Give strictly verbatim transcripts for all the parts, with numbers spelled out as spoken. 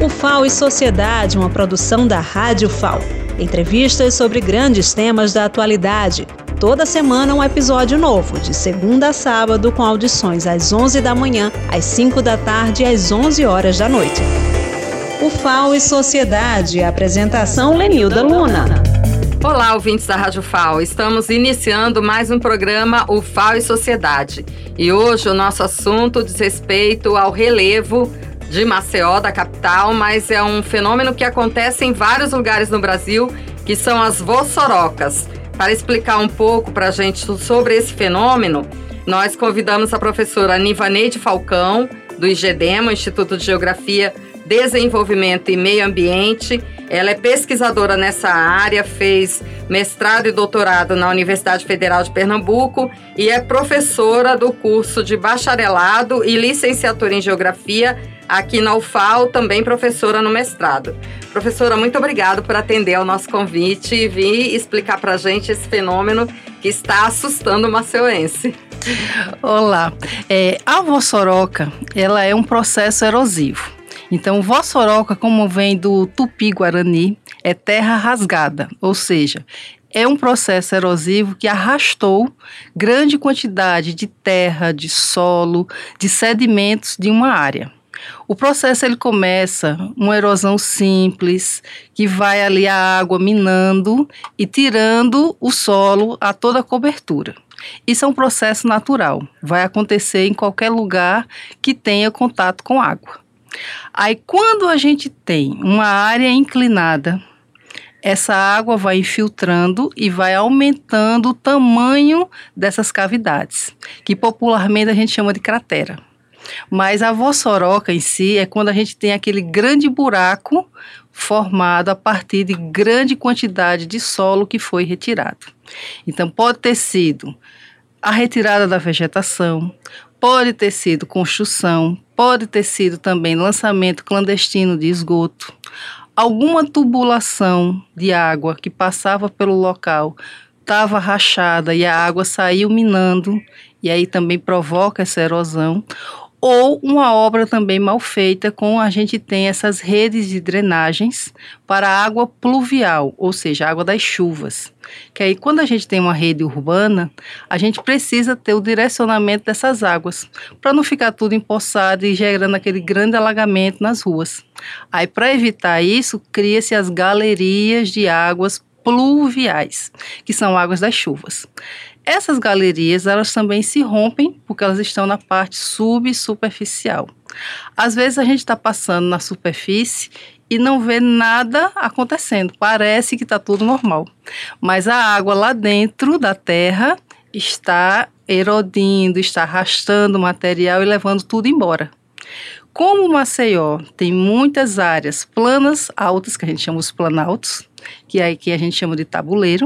O F A O e Sociedade, uma produção da Rádio F A O. Entrevistas sobre grandes temas da atualidade. Toda semana um episódio novo, de segunda a sábado, com audições às onze da manhã, às cinco da tarde e às onze horas da noite. O F A O e Sociedade, apresentação Lenilda Luna. Olá, ouvintes da Rádio F A O. Estamos iniciando mais um programa, o F A O e Sociedade. E hoje o nosso assunto diz respeito ao relevo de Maceió, da capital, mas é um fenômeno que acontece em vários lugares no Brasil, que são as vossorocas. Para explicar um pouco para a gente sobre esse fenômeno, nós convidamos a professora Nivaneide Falcão, do IGEDEMA, Instituto de Geografia, Desenvolvimento e Meio Ambiente. Ela é pesquisadora nessa área, fez mestrado e doutorado na Universidade Federal de Pernambuco e é professora do curso de bacharelado e licenciatura em Geografia aqui na U F A O, também professora no mestrado. Professora, muito obrigada por atender ao nosso convite e vir explicar para a gente esse fenômeno que está assustando o maceuense. Olá, é, a vossoroca, ela é um processo erosivo. Então, vossoroca, como vem do tupi-guarani, é terra rasgada, ou seja, é um processo erosivo que arrastou grande quantidade de terra, de solo, de sedimentos de uma área. O processo ele começa uma erosão simples, que vai ali a água minando e tirando o solo a toda a cobertura. Isso é um processo natural, vai acontecer em qualquer lugar que tenha contato com água. Aí, quando a gente tem uma área inclinada, essa água vai infiltrando e vai aumentando o tamanho dessas cavidades, que popularmente a gente chama de cratera. Mas a vossoroca em si é quando a gente tem aquele grande buraco formado a partir de grande quantidade de solo que foi retirado. Então, pode ter sido a retirada da vegetação, pode ter sido construção, pode ter sido também lançamento clandestino de esgoto, alguma tubulação de água que passava pelo local estava rachada e a água saiu minando e aí também provoca essa erosão, ou uma obra também mal feita, com a gente tem essas redes de drenagens para a água pluvial, ou seja, a água das chuvas. Que aí, quando a gente tem uma rede urbana, a gente precisa ter o direcionamento dessas águas, para não ficar tudo empoçado e gerando aquele grande alagamento nas ruas. Aí, para evitar isso, cria-se as galerias de águas pluviais, que são águas das chuvas. Essas galerias, elas também se rompem porque elas estão na parte subsuperficial. Às vezes a gente está passando na superfície e não vê nada acontecendo, parece que está tudo normal. Mas a água lá dentro da terra está erodindo, está arrastando o material e levando tudo embora. Como Maceió tem muitas áreas planas altas, que a gente chama os planaltos, que é que a gente chama de tabuleiro,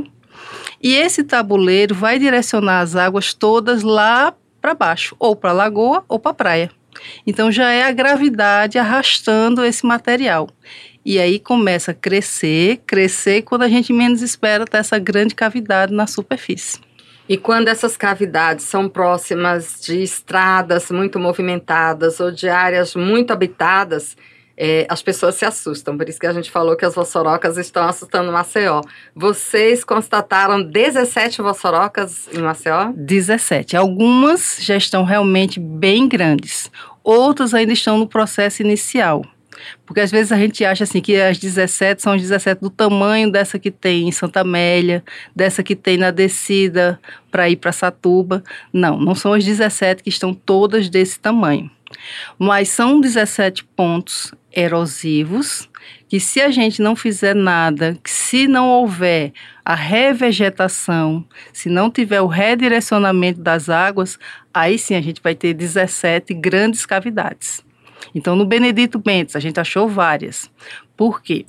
e esse tabuleiro vai direcionar as águas todas lá para baixo, ou para a lagoa ou para a praia. Então já é a gravidade arrastando esse material. E aí começa a crescer, crescer, e quando a gente menos espera, tá essa grande cavidade na superfície. E quando essas cavidades são próximas de estradas muito movimentadas ou de áreas muito habitadas, É, as pessoas se assustam, por isso que a gente falou que as vossorocas estão assustando Maceió. Vocês constataram dezessete vossorocas em Maceió? dezessete. Algumas já estão realmente bem grandes, outras ainda estão no processo inicial. Porque às vezes a gente acha assim que as dezessete são as dezessete do tamanho dessa que tem em Santa Amélia, dessa que tem na descida para ir para Satuba. Não, não são as dezessete que estão todas desse tamanho. Mas são dezessete pontos erosivos que, se a gente não fizer nada, que se não houver a revegetação, se não tiver o redirecionamento das águas, aí sim a gente vai ter dezessete grandes cavidades. Então, no Benedito Bentes, a gente achou várias. Por quê?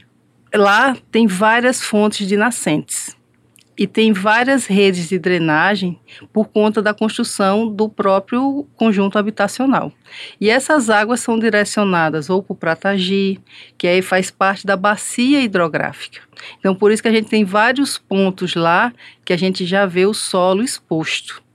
Lá tem várias fontes de nascentes. E tem várias redes de drenagem por conta da construção do próprio conjunto habitacional. E essas águas são direcionadas ou para o Pratagi, que aí faz parte da bacia hidrográfica. Então, por isso que a gente tem vários pontos lá que a gente já vê o solo exposto.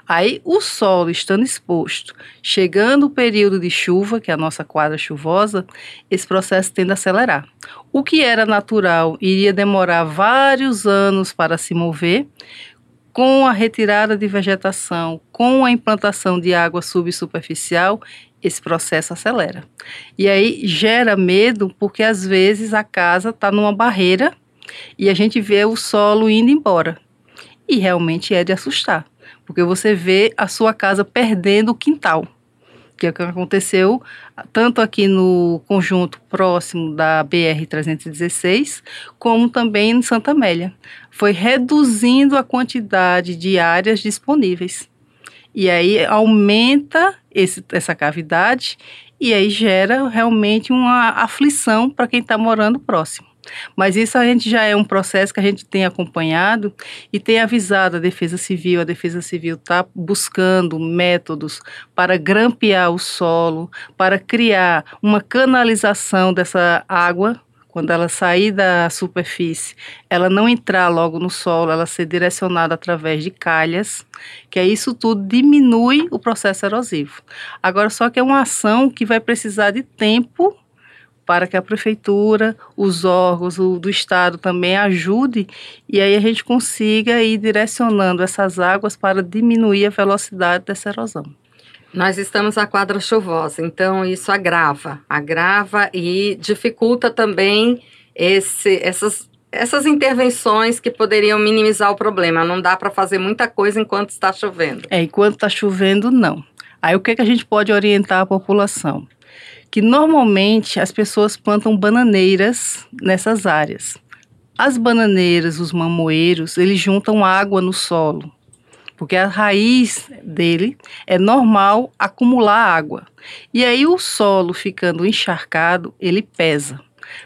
Aí, o solo estando exposto, chegando o período de chuva, que é a nossa quadra chuvosa, esse processo tende a acelerar. O que era natural iria demorar vários anos para se mover, com a retirada de vegetação, com a implantação de água subsuperficial, esse processo acelera. E aí gera medo, porque às vezes a casa está numa barreira e a gente vê o solo indo embora. E realmente é de assustar, porque você vê a sua casa perdendo o quintal, que é o que aconteceu tanto aqui no conjunto próximo da B R trezentos e dezesseis, como também em Santa Amélia. Foi reduzindo a quantidade de áreas disponíveis. E aí aumenta esse, essa cavidade e aí gera realmente uma aflição para quem está morando próximo. Mas isso a gente já é um processo que a gente tem acompanhado e tem avisado a Defesa Civil. A Defesa Civil está buscando métodos para grampear o solo, para criar uma canalização dessa água. Quando ela sair da superfície, ela não entrar logo no solo, ela ser direcionada através de calhas, que é isso tudo diminui o processo erosivo. Agora, só que é uma ação que vai precisar de tempo para que a prefeitura, os órgãos o, do estado também ajude e aí a gente consiga ir direcionando essas águas para diminuir a velocidade dessa erosão. Nós estamos na quadra chuvosa, então isso agrava, agrava e dificulta também esse, essas, essas intervenções que poderiam minimizar o problema. Não dá para fazer muita coisa enquanto está chovendo. É, enquanto está chovendo, não. Aí o que, que a gente pode orientar a população? Que normalmente as pessoas plantam bananeiras nessas áreas. As bananeiras, os mamoeiros, eles juntam água no solo, porque a raiz dele é normal acumular água. E aí o solo ficando encharcado, ele pesa.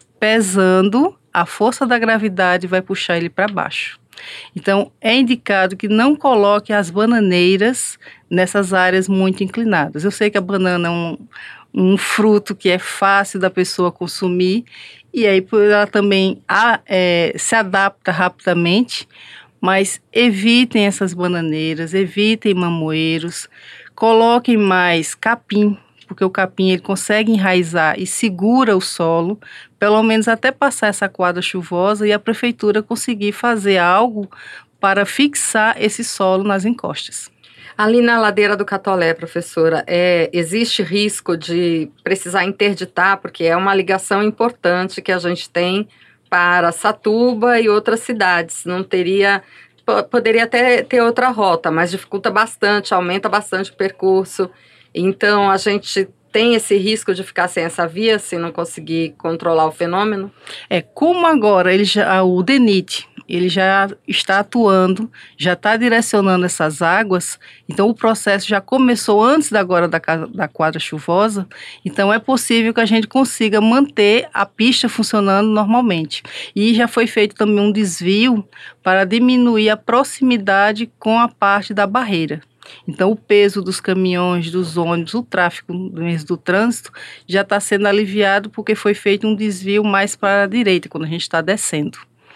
Pesando, a força da gravidade vai puxar ele para baixo. Então, é indicado que não coloque as bananeiras nessas áreas muito inclinadas. Eu sei que a banana é um, um fruto que é fácil da pessoa consumir, e aí ela também a, é, se adapta rapidamente, mas evitem essas bananeiras, evitem mamoeiros, coloquem mais capim, porque o capim ele consegue enraizar e segura o solo, pelo menos até passar essa quadra chuvosa e a prefeitura conseguir fazer algo para fixar esse solo nas encostas. Ali na ladeira do Catolé, professora, é, existe risco de precisar interditar, porque é uma ligação importante que a gente tem para Satuba e outras cidades. Não teria, poderia até ter outra rota, mas dificulta bastante, aumenta bastante o percurso. Então, a gente tem esse risco de ficar sem essa via, se não conseguir controlar o fenômeno? É, como agora ele já, o DENIT, ele já está atuando, já está direcionando essas águas, então o processo já começou antes da, agora da, da quadra chuvosa, então é possível que a gente consiga manter a pista funcionando normalmente. E já foi feito também um desvio para diminuir a proximidade com a parte da barreira. Então, o peso dos caminhões, dos ônibus, o tráfego mesmo do trânsito já está sendo aliviado porque foi feito um desvio mais para a direita, quando a gente está descendo.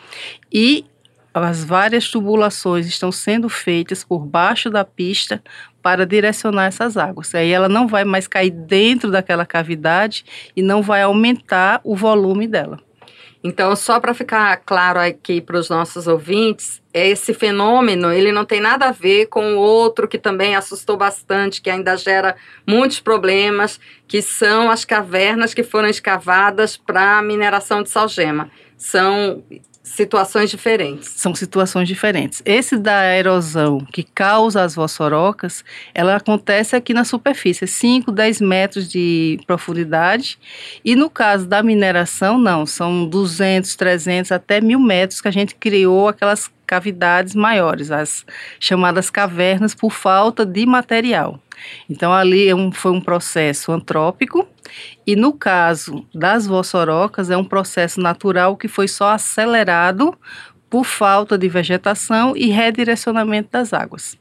E as várias tubulações estão sendo feitas por baixo da pista para direcionar essas águas. Aí ela não vai mais cair dentro daquela cavidade e não vai aumentar o volume dela. Então, só para ficar claro aqui para os nossos ouvintes, esse fenômeno, ele não tem nada a ver com o outro que também assustou bastante, que ainda gera muitos problemas, que são as cavernas que foram escavadas para a mineração de salgema. São situações diferentes. São situações diferentes. Esse da erosão que causa as vossorocas, ela acontece aqui na superfície, cinco, dez metros de profundidade. E no caso da mineração, não, são duzentos, trezentos, até mil metros que a gente criou aquelas cavidades maiores, as chamadas cavernas, por falta de material. Então, ali é um, foi um processo antrópico e, no caso das vossorocas, é um processo natural que foi só acelerado por falta de vegetação e redirecionamento das águas.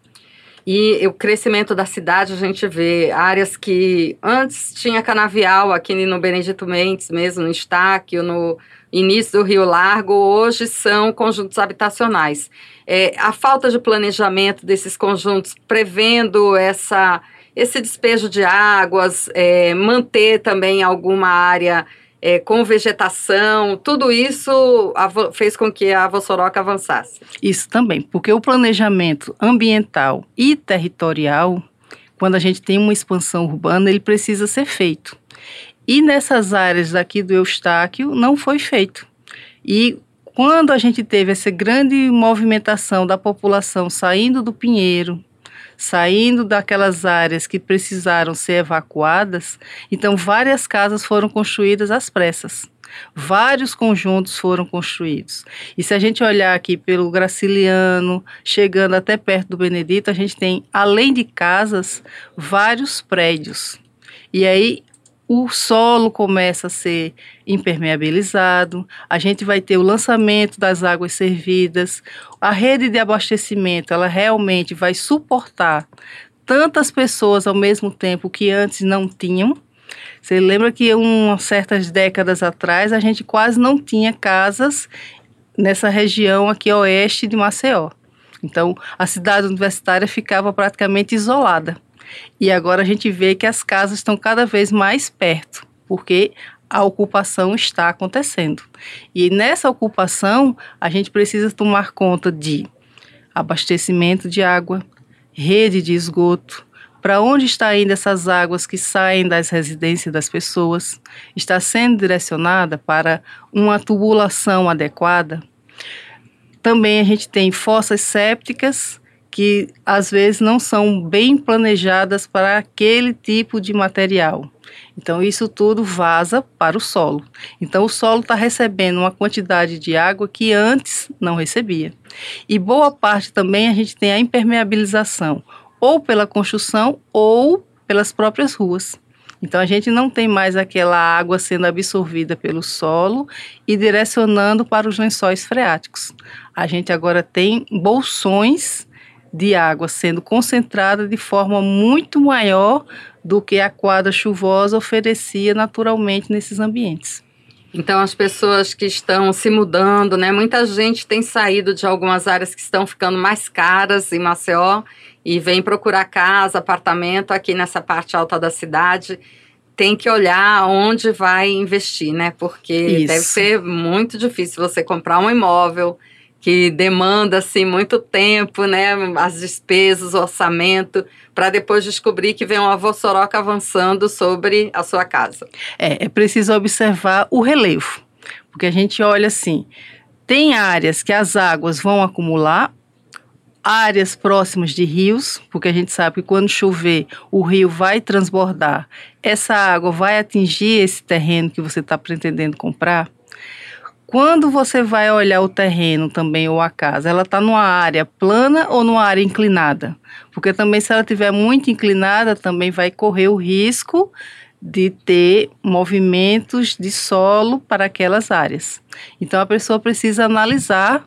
E o crescimento da cidade, a gente vê áreas que antes tinha canavial, aqui no Benedito Mendes mesmo, no Estáquio, no, início do Rio Largo, hoje são conjuntos habitacionais. É, a falta de planejamento desses conjuntos, prevendo essa, esse despejo de águas, é, manter também alguma área é, com vegetação, tudo isso fez com que a Vossoroca avançasse. Isso também, porque o planejamento ambiental e territorial, quando a gente tem uma expansão urbana, ele precisa ser feito. E nessas áreas daqui do Eustáquio não foi feito. E quando a gente teve essa grande movimentação da população saindo do Pinheiro, saindo daquelas áreas que precisaram ser evacuadas, então várias casas foram construídas às pressas. Vários conjuntos foram construídos. E se a gente olhar aqui pelo Graciliano, chegando até perto do Benedito, a gente tem, além de casas, vários prédios. E aí o solo começa a ser impermeabilizado, a gente vai ter o lançamento das águas servidas, a rede de abastecimento, ela realmente vai suportar tantas pessoas ao mesmo tempo que antes não tinham. Você lembra que umas certas décadas atrás a gente quase não tinha casas nessa região aqui oeste de Maceió. Então a cidade universitária ficava praticamente isolada. E agora a gente vê que as casas estão cada vez mais perto, porque a ocupação está acontecendo. E nessa ocupação, a gente precisa tomar conta de abastecimento de água, rede de esgoto, para onde estão indo essas águas que saem das residências das pessoas, está sendo direcionada para uma tubulação adequada. Também a gente tem fossas sépticas, que às vezes não são bem planejadas para aquele tipo de material. Então isso tudo vaza para o solo. Então o solo está recebendo uma quantidade de água que antes não recebia. E boa parte também a gente tem a impermeabilização, ou pela construção ou pelas próprias ruas. Então a gente não tem mais aquela água sendo absorvida pelo solo e direcionando para os lençóis freáticos. A gente agora tem bolsões de água sendo concentrada de forma muito maior do que a quadra chuvosa oferecia naturalmente nesses ambientes. Então, as pessoas que estão se mudando, né? Muita gente tem saído de algumas áreas que estão ficando mais caras em Maceió e vem procurar casa, apartamento aqui nessa parte alta da cidade. Tem que olhar onde vai investir, né? Porque Isso. deve ser muito difícil você comprar um imóvel que demanda, assim, muito tempo, né, as despesas, o orçamento, para depois descobrir que vem uma Vossoroca avançando sobre a sua casa. É, é preciso observar o relevo, porque a gente olha assim, tem áreas que as águas vão acumular, áreas próximas de rios, porque a gente sabe que quando chover, o rio vai transbordar, essa água vai atingir esse terreno que você está pretendendo comprar. Quando você vai olhar o terreno também ou a casa, ela está numa área plana ou numa área inclinada? Porque também se ela estiver muito inclinada, também vai correr o risco de ter movimentos de solo para aquelas áreas. Então a pessoa precisa analisar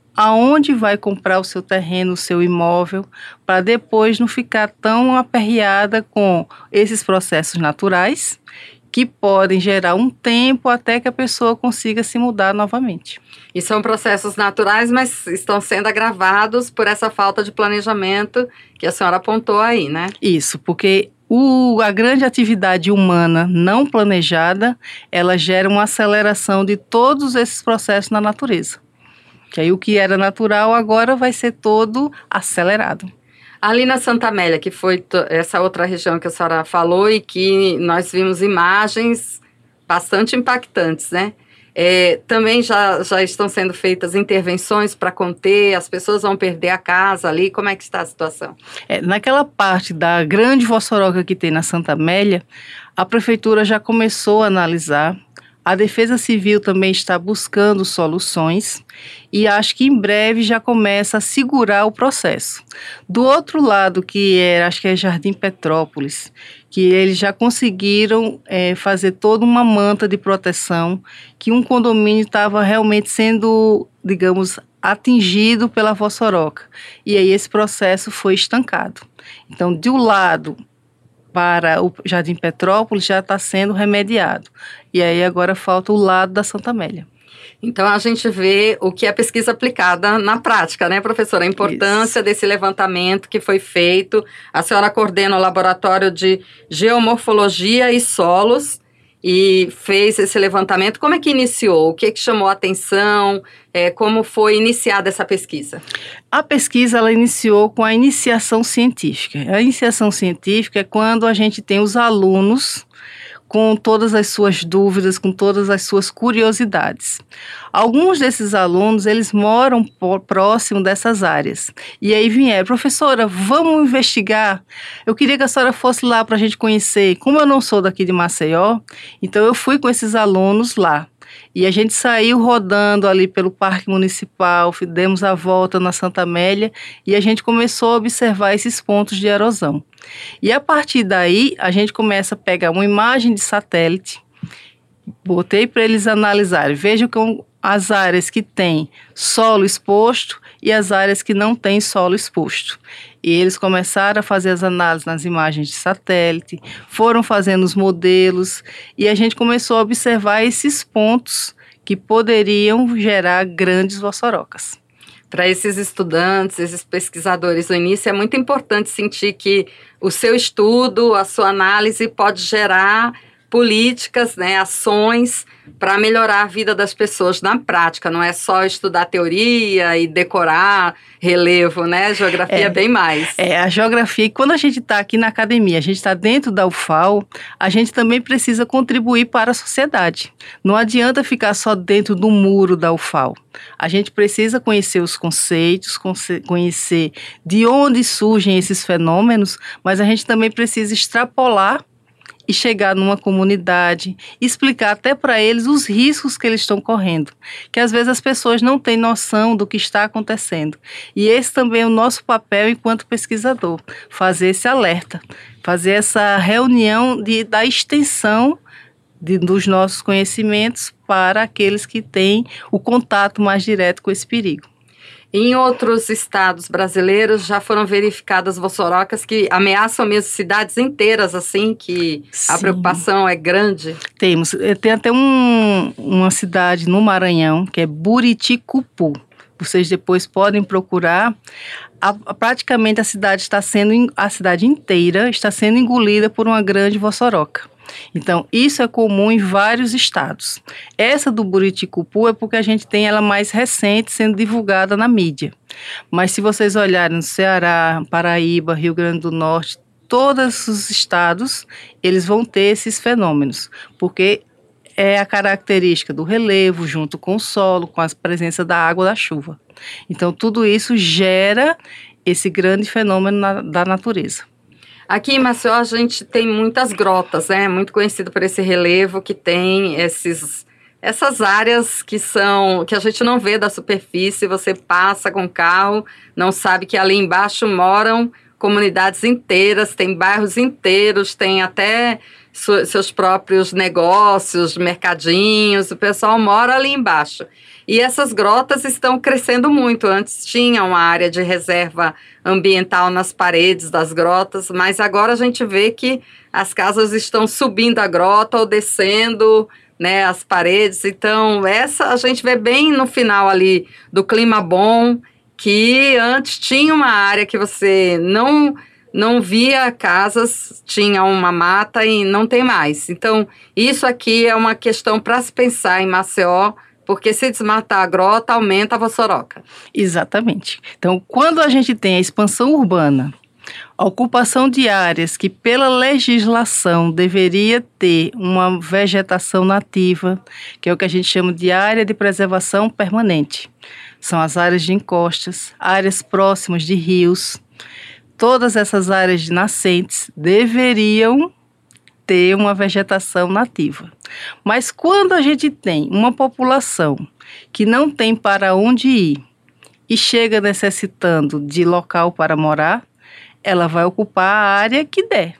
aonde vai comprar o seu terreno, o seu imóvel, para depois não ficar tão aperreada com esses processos naturais que podem gerar um tempo até que a pessoa consiga se mudar novamente. E são processos naturais, mas estão sendo agravados por essa falta de planejamento que a senhora apontou aí, né? Isso, porque o, a grande atividade humana não planejada, ela gera uma aceleração de todos esses processos na natureza. Que aí o que era natural agora vai ser todo acelerado. Ali na Santa Amélia, que foi essa outra região que a senhora falou e que nós vimos imagens bastante impactantes, né? É, também já, já estão sendo feitas intervenções para conter, as pessoas vão perder a casa ali, como é que está a situação? É, naquela parte da grande Vossoroca que tem na Santa Amélia, a prefeitura já começou a analisar. A Defesa Civil também está buscando soluções e acho que em breve já começa a segurar o processo. Do outro lado, que é, acho que é Jardim Petrópolis, que eles já conseguiram é, fazer toda uma manta de proteção, que um condomínio estava realmente sendo, digamos, atingido pela Vossoroca. E aí esse processo foi estancado. Então, de um lado para o Jardim Petrópolis já está sendo remediado. E aí agora falta o lado da Santa Amélia. Então, a gente vê o que é pesquisa aplicada na prática, né, professora? A importância Isso. desse levantamento que foi feito. A senhora coordena o Laboratório de Geomorfologia e Solos e fez esse levantamento. Como é que iniciou? O que, que chamou a atenção? É, como foi iniciada essa pesquisa? A pesquisa, ela iniciou com a iniciação científica. A iniciação científica é quando a gente tem os alunos com todas as suas dúvidas, com todas as suas curiosidades. Alguns desses alunos, eles moram próximo dessas áreas. E aí vieram, professora, vamos investigar? Eu queria que a senhora fosse lá para a gente conhecer. Como eu não sou daqui de Maceió, então eu fui com esses alunos lá. E a gente saiu rodando ali pelo Parque Municipal, demos a volta na Santa Amélia e a gente começou a observar esses pontos de erosão. E a partir daí, a gente começa a pegar uma imagem de satélite, botei para eles analisarem, vejam que as áreas que têm solo exposto e as áreas que não têm solo exposto. E eles começaram a fazer as análises nas imagens de satélite, foram fazendo os modelos e a gente começou a observar esses pontos que poderiam gerar grandes vossorocas. Para esses estudantes, esses pesquisadores no início, é muito importante sentir que o seu estudo, a sua análise pode gerar políticas, né, ações para melhorar a vida das pessoas na prática. Não é só estudar teoria e decorar relevo, né? Geografia é bem mais. É, a geografia, e quando a gente está aqui na academia, a gente está dentro da U F A L, a gente também precisa contribuir para a sociedade. Não adianta ficar só dentro do muro da U F A L. A gente precisa conhecer os conceitos, conhecer de onde surgem esses fenômenos, mas a gente também precisa extrapolar e chegar numa comunidade, explicar até para eles os riscos que eles estão correndo, que às vezes as pessoas não têm noção do que está acontecendo. E esse também é o nosso papel enquanto pesquisador, fazer esse alerta, fazer essa reunião de, da extensão de, dos nossos conhecimentos para aqueles que têm o contato mais direto com esse perigo. Em outros estados brasileiros já foram verificadas vossorocas que ameaçam mesmo cidades inteiras, assim, que Sim. a preocupação é grande? Temos. Tem até um, uma cidade no Maranhão, que é Buriticupu. Vocês depois podem procurar. A, praticamente a cidade está sendo, a cidade inteira está sendo engolida por uma grande vossoroca. Então, isso é comum em vários estados. Essa do Buriticupu é porque a gente tem ela mais recente sendo divulgada na mídia. Mas se vocês olharem no Ceará, Paraíba, Rio Grande do Norte, todos os estados, eles vão ter esses fenômenos, porque é a característica do relevo junto com o solo, com a presença da água da chuva. Então, tudo isso gera esse grande fenômeno na, da natureza. Aqui em Maceió a gente tem muitas grotas, né? Muito conhecido por esse relevo que tem esses, essas áreas que são, que a gente não vê da superfície, você passa com o carro, não sabe que ali embaixo moram comunidades inteiras, tem bairros inteiros, tem até su- seus próprios negócios, mercadinhos, o pessoal mora ali embaixo. E essas grotas estão crescendo muito. Antes tinha uma área de reserva ambiental nas paredes das grotas, mas agora a gente vê que as casas estão subindo a grota ou descendo, né, as paredes. Então, essa a gente vê bem no final ali do Clima Bom, que antes tinha uma área que você não, não via casas, tinha uma mata e não tem mais. Então, isso aqui é uma questão para se pensar em Maceió, porque se desmatar a grota, aumenta a vossoroca. Exatamente. Então, quando a gente tem a expansão urbana, a ocupação de áreas que, pela legislação, deveria ter uma vegetação nativa, que é o que a gente chama de área de preservação permanente. São as áreas de encostas, áreas próximas de rios. Todas essas áreas de nascentes deveriam ter uma vegetação nativa. Mas quando a gente tem uma população que não tem para onde ir e chega necessitando de local para morar, ela vai ocupar a área que der.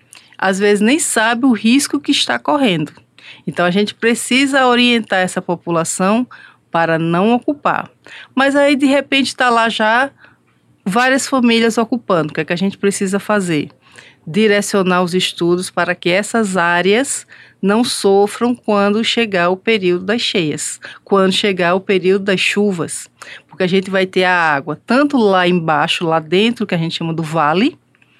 Às vezes nem sabe o risco que está correndo. Então a gente precisa orientar essa população para não ocupar. Mas aí de repente está lá já várias famílias ocupando. O que é que a gente precisa fazer? Direcionar os estudos para que essas áreas não sofram quando chegar o período das cheias, quando chegar o período das chuvas, porque a gente vai ter a água tanto lá embaixo, lá dentro, que a gente chama do vale,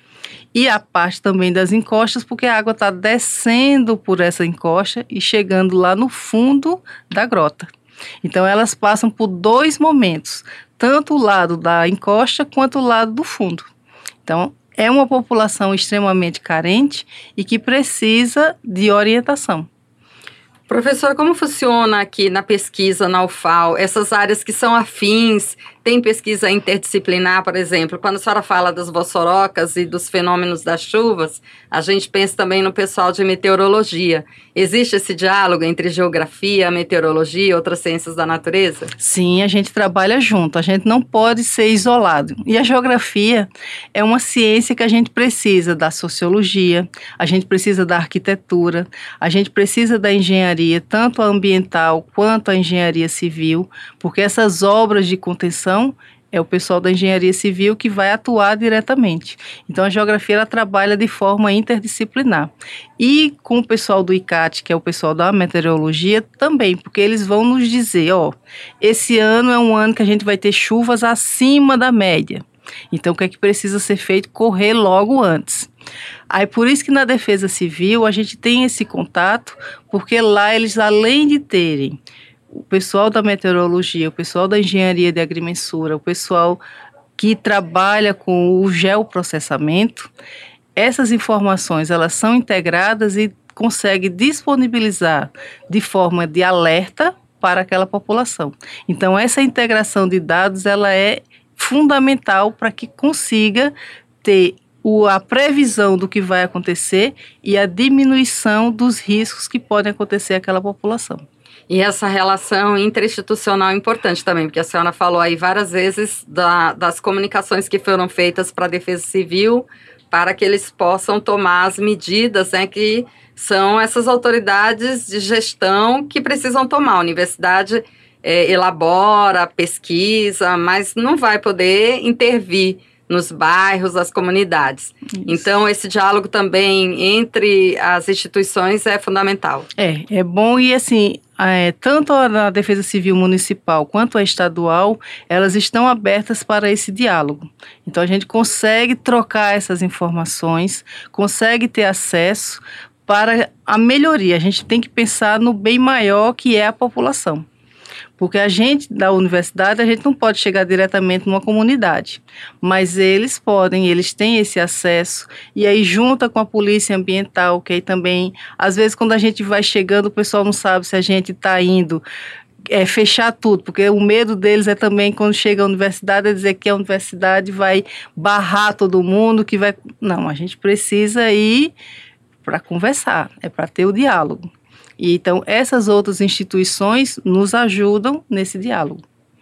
e a parte também das encostas, porque a água está descendo por essa encosta e chegando lá no fundo da grota. Então, elas passam por dois momentos, tanto o lado da encosta quanto o lado do fundo. Então, é uma população extremamente carente e que precisa de orientação. Professora, como funciona aqui na pesquisa na U F A L, essas áreas que são afins, tem pesquisa interdisciplinar, por exemplo, quando a senhora fala das vossorocas e dos fenômenos das chuvas, a gente pensa também no pessoal de meteorologia. Existe esse diálogo entre geografia, meteorologia e outras ciências da natureza? Sim, a gente trabalha junto, a gente não pode ser isolado. E a geografia é uma ciência que a gente precisa da sociologia, a gente precisa da arquitetura, a gente precisa da engenharia, tanto a ambiental quanto a engenharia civil, porque essas obras de contenção é o pessoal da engenharia civil que vai atuar diretamente. Então, a geografia ela trabalha de forma interdisciplinar. E com o pessoal do I C A T, que é o pessoal da meteorologia, também, porque eles vão nos dizer, ó, esse ano é um ano que a gente vai ter chuvas acima da média. Então, o que é que precisa ser feito? Correr logo antes. Aí, por isso que na Defesa Civil a gente tem esse contato, porque lá eles, além de terem o pessoal da meteorologia, o pessoal da engenharia de agrimensura, o pessoal que trabalha com o geoprocessamento, essas informações elas são integradas e conseguem disponibilizar de forma de alerta para aquela população. Então, essa integração de dados ela é fundamental para que consiga ter o, a previsão do que vai acontecer e a diminuição dos riscos que podem acontecer àquela população. E essa relação interinstitucional é importante também, porque a senhora falou aí várias vezes da, das comunicações que foram feitas para a Defesa Civil, para que eles possam tomar as medidas, né, que são essas autoridades de gestão que precisam tomar. A universidade é, elabora, pesquisa, mas não vai poder intervir nos bairros, as comunidades. Isso. Então, esse diálogo também entre as instituições é fundamental. É, é bom e assim, é, tanto a Defesa Civil Municipal quanto a estadual, elas estão abertas para esse diálogo. Então, a gente consegue trocar essas informações, consegue ter acesso para a melhoria. A gente tem que pensar no bem maior que é a população. Porque a gente, da universidade, a gente não pode chegar diretamente numa comunidade, mas eles podem, eles têm esse acesso, e aí junta com a polícia ambiental, que aí também, às vezes quando a gente vai chegando, o pessoal não sabe se a gente está indo é, fechar tudo, porque o medo deles é também, quando chega à universidade, é dizer que a universidade vai barrar todo mundo, que vai... Não, a gente precisa ir para conversar, é para ter o diálogo. E, então, essas outras instituições nos ajudam nesse diálogo.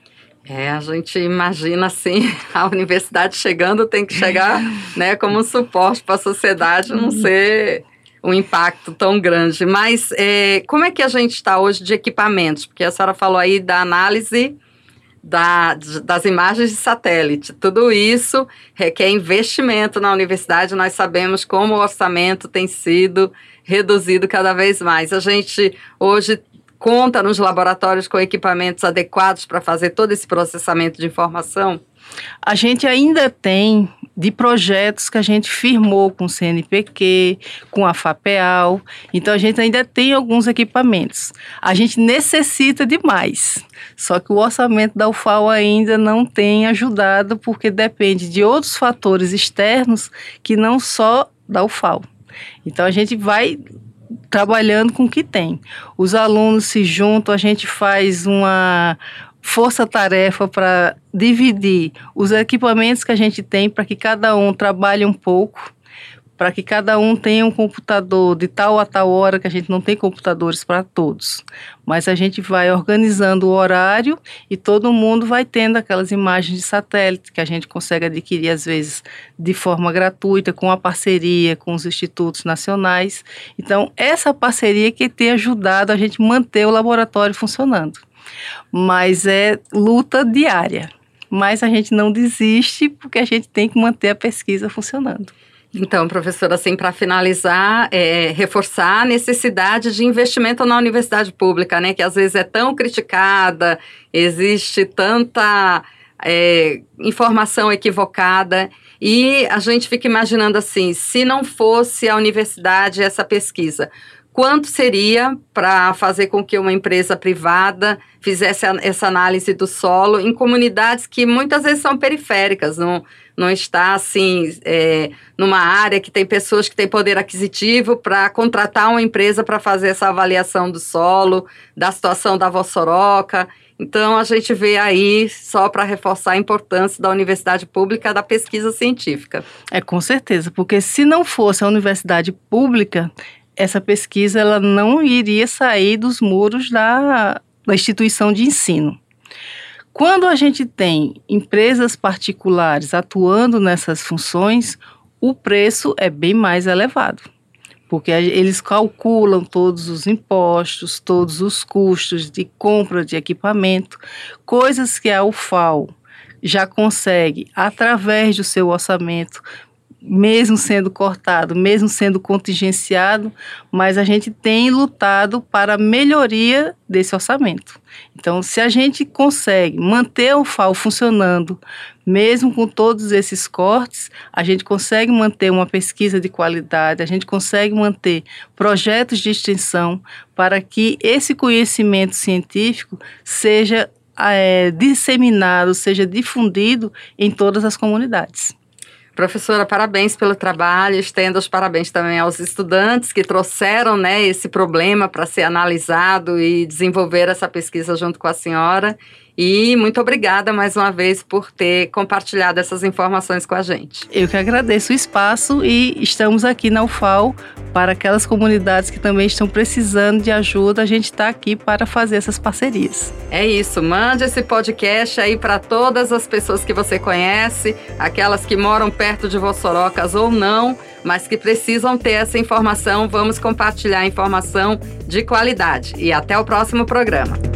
É, a gente imagina, assim, a universidade chegando tem que chegar, né, como um suporte para a sociedade, não ser um impacto tão grande. Mas é, como é que a gente está hoje de equipamentos? Porque a senhora falou aí da análise da, das imagens de satélite. Tudo isso requer investimento na universidade. Nós sabemos como o orçamento tem sido reduzido cada vez mais. A gente hoje conta nos laboratórios com equipamentos adequados para fazer todo esse processamento de informação? A gente ainda tem de projetos que a gente firmou com o C N P Q, com a FAPEAL, então a gente ainda tem alguns equipamentos. A gente necessita de mais, só que o orçamento da U F A L ainda não tem ajudado, porque depende de outros fatores externos que não só da U F A L. Então, a gente vai trabalhando com o que tem. Os alunos se juntam, a gente faz uma força-tarefa para dividir os equipamentos que a gente tem para que cada um trabalhe um pouco, para que cada um tenha um computador de tal a tal hora, que a gente não tem computadores para todos. Mas a gente vai organizando o horário e todo mundo vai tendo aquelas imagens de satélite que a gente consegue adquirir, às vezes, de forma gratuita, com a parceria com os institutos nacionais. Então, essa parceria que tem ajudado a gente manter o laboratório funcionando. Mas é luta diária. Mas a gente não desiste, porque a gente tem que manter a pesquisa funcionando. Então, professora, assim, para finalizar, é, reforçar a necessidade de investimento na universidade pública, né, que às vezes é tão criticada, existe tanta é, informação equivocada, e a gente fica imaginando assim, se não fosse a universidade essa pesquisa, quanto seria para fazer com que uma empresa privada fizesse a, essa análise do solo em comunidades que muitas vezes são periféricas, não, não está assim, é, numa área que tem pessoas que têm poder aquisitivo para contratar uma empresa para fazer essa avaliação do solo, da situação da vossoroca. Então, a gente vê aí, só para reforçar a importância da universidade pública da pesquisa científica. É, com certeza, porque se não fosse a universidade pública, essa pesquisa ela não iria sair dos muros da, da instituição de ensino. Quando a gente tem empresas particulares atuando nessas funções, o preço é bem mais elevado, porque eles calculam todos os impostos, todos os custos de compra de equipamento, coisas que a U F A L já consegue, através do seu orçamento, mesmo sendo cortado, mesmo sendo contingenciado, mas a gente tem lutado para a melhoria desse orçamento. Então, se a gente consegue manter a U F A L funcionando, mesmo com todos esses cortes, a gente consegue manter uma pesquisa de qualidade, a gente consegue manter projetos de extensão para que esse conhecimento científico seja é, disseminado, seja difundido em todas as comunidades. Professora, parabéns pelo trabalho, estendo os parabéns também aos estudantes que trouxeram, né, esse problema para ser analisado e desenvolver essa pesquisa junto com a senhora. E muito obrigada mais uma vez por ter compartilhado essas informações com a gente. Eu que agradeço o espaço e estamos aqui na U F A L para aquelas comunidades que também estão precisando de ajuda. A gente está aqui para fazer essas parcerias. É isso, mande esse podcast aí para todas as pessoas que você conhece, aquelas que moram perto de Vossorocas ou não, mas que precisam ter essa informação. Vamos compartilhar informação de qualidade. E até o próximo programa.